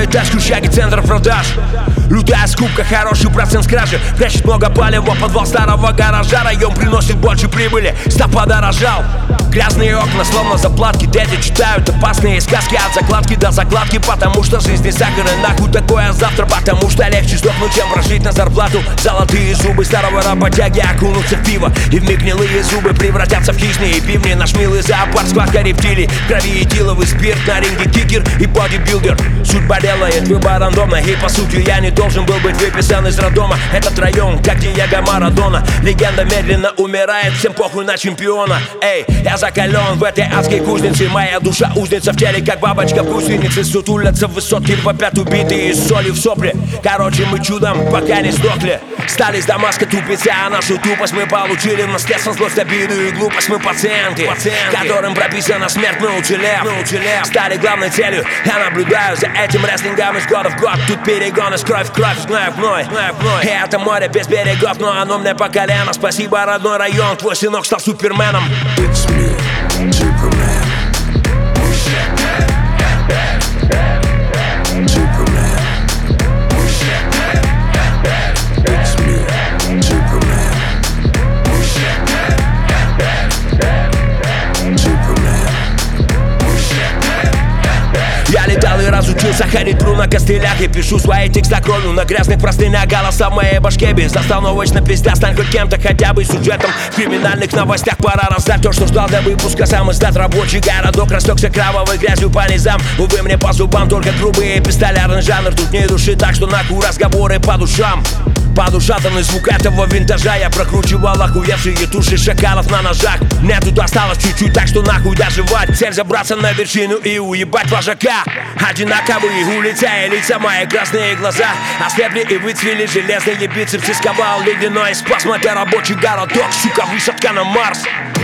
этаж, крущаги, центр продаж. Лютая скупка, хороший процент с кражи. Прячет много палева, подвал старого гаража. Район приносит больше прибыли, став подорожал. Грязные окна, словно заплатки. Дети читают опасные сказки от закладки до закладки. Потому что жизнь не сахар, и нахуй такое завтра. Потому что легче сдохнуть, чем прожить на зарплату. Золотые зубы старого работяги окунутся в пиво, и вмиг гнилые зубы превратятся в хищные пивни. Наш милый зоопарк, схватка рептилий. В крови этиловый спирт, на ринге кикер и бодибилдер. Судьба делает выбор рандомно, и по сути я не должен был быть выписан из роддома. Этот район, как Диего Марадона. Легенда медленно умирает, всем похуй на чемпиона. Эй, я закален в этой адской кузнице. Моя душа узница в теле, как бабочка в гусенице. Сутулятся в высотке, вопят убитые из соли в сопли. Короче, мы чудом пока не сдохли. Стали с Дамаска тупицы, а нашу тупость мы получили в наследство. Злость, обиду и глупость, мы пациенты, которым прописана смерть, мы уцелев. Стали главной целью, я наблюдаю за этим рестлингом из года в год. Тут перегон из кровь в кровь, из гноя в гной. И это море без берегов, но оно мне по колено. Спасибо, родной район, твой сынок стал суперменом. It's me, Superman. Superman. It's me, Superman. Superman. Я летал и разучился ходить тру на костылях. И пишу свои текста кровью на грязных простынях. Голоса в моей башке безостановочно пиздят. Стань хоть кем-то, хотя бы сюжетом в криминальных новостях. Пора раздать то, что ждал до выпуска. Сам издат рабочий городок растекся кровавой грязью по низам. Увы, мне по зубам только грубый эпистолярный жанр. Тут не души, так что нахуй разговоры по душам. Подушатанный звук этого винтажа. Я прокручивал охуевшие туши шакалов на ножах. Мне тут осталось чуть-чуть, так что нахуй доживать. Цель забраться на вершину и уебать вожака. Одинаковые улицы и лица, мои красные глаза ослепли и выцвели железные бицепсы. Сковал ледяной спазм, это рабочий городок, сука, высадка на Марс.